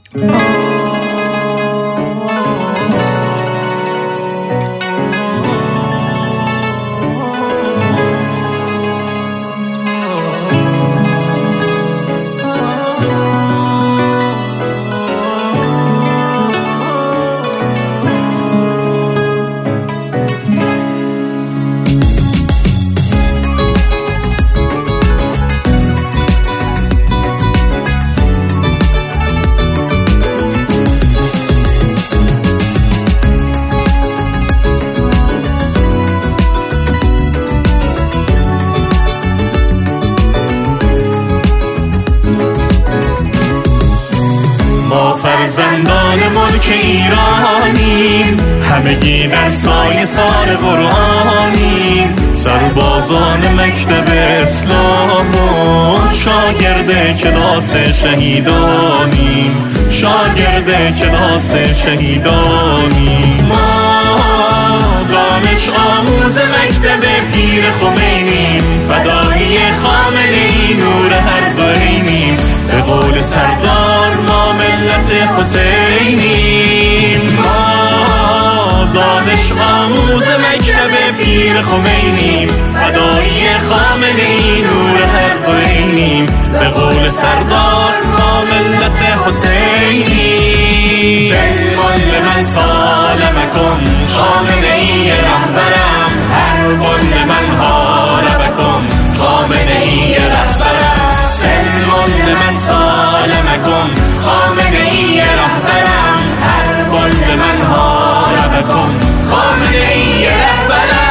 فرزندان ملک ایرانیم، همگی در سایه سار قرآنیم، سربازان مکتب اسلام و شاگرد کلاس شهیدانیم، شاگرد کلاس شهیدانیم. ما دانش آموز مکتب پیر خمینیم، فدایی خامنه‌ای نور هر دوینیم، به قول سردار ما ملت حسینیم. ما دانش آموز مکتب پیر خمینیم، فدایی خامنه‌ای نور هر دوینیم، به قول سردار ما ملت حسینیم. سلمان لمن سالمکم خامنه‌ای رهبرم، حرب لمن حاربکم خامنه‌ای رهبرم. سلمان لمن سالمکم خامنه‌ای رهبرم، حرب لمن حاربکم خامنه‌ای رهبرم.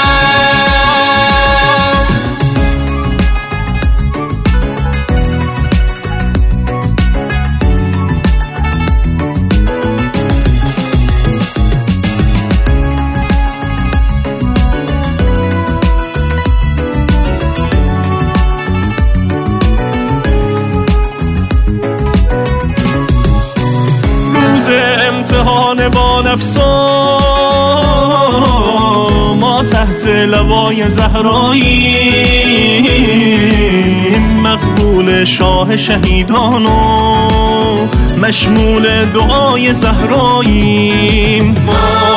امتحان با نفسا ما تحت لوای زهراییم، مقبول شاه شهیدان و مشمول دعای زهراییم. ما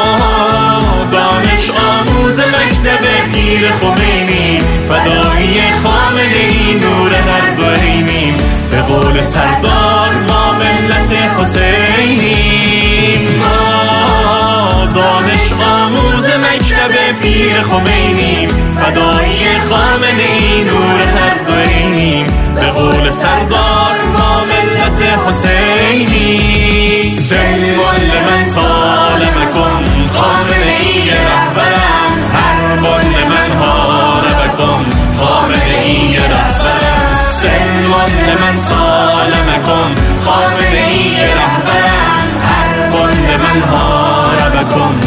دانش آموز مکتب پیر خمینیم، فدایی خامنه‌ای نور هر دوینیم، به قول سردار ما ملت حسینیم. ما دانش آموز مکتب پیر خمینیم، فدایی خامنه‌ای نور هر دوینیم، به قول سردار ما ملت حسینیم. سلمان لمن سالمکم خامنه‌ای رهبرم، حرب لمن حاربکم خامنه‌ای رهبرم. سلمان لمن سالمکم خامنه‌ای رهبرم، حرب لمن حاربکم